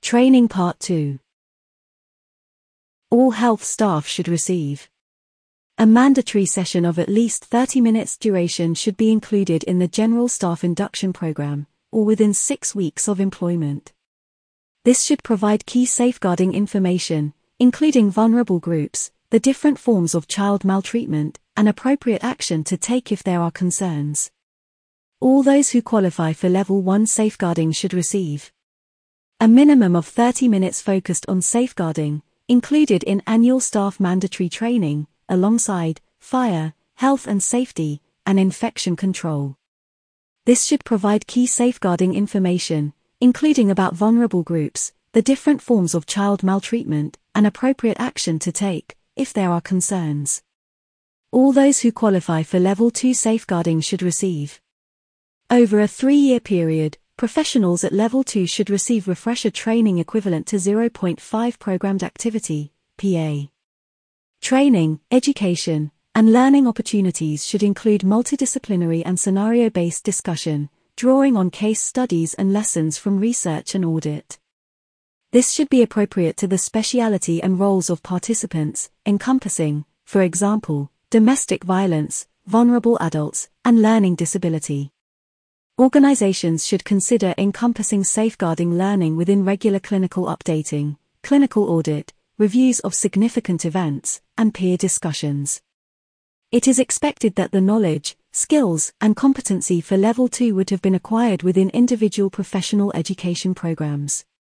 Training Part 2. All health staff should receive. A mandatory session of at least 30 minutes duration should be included in the General Staff Induction Program, or within 6 weeks of employment. This should provide key safeguarding information, including vulnerable groups, the different forms of child maltreatment, and appropriate action to take if there are concerns. All those who qualify for Level 1 safeguarding should receive a minimum of 30 minutes focused on safeguarding, included in annual staff mandatory training, alongside fire, health and safety, and infection control. This should provide key safeguarding information, including about vulnerable groups, the different forms of child maltreatment, and appropriate action to take, if there are concerns. All those who qualify for Level 2 safeguarding should receive. Over a 3-year period, professionals at Level 2 should receive refresher training equivalent to 0.5 programmed activity, PA. Training, education, and learning opportunities should include multidisciplinary and scenario-based discussion, drawing on case studies and lessons from research and audit. This should be appropriate to the speciality and roles of participants, encompassing, for example, domestic violence, vulnerable adults, and learning disability. Organizations should consider encompassing safeguarding learning within regular clinical updating, clinical audit, reviews of significant events, and peer discussions. It is expected that the knowledge, skills, and competency for Level 2 would have been acquired within individual professional education programs.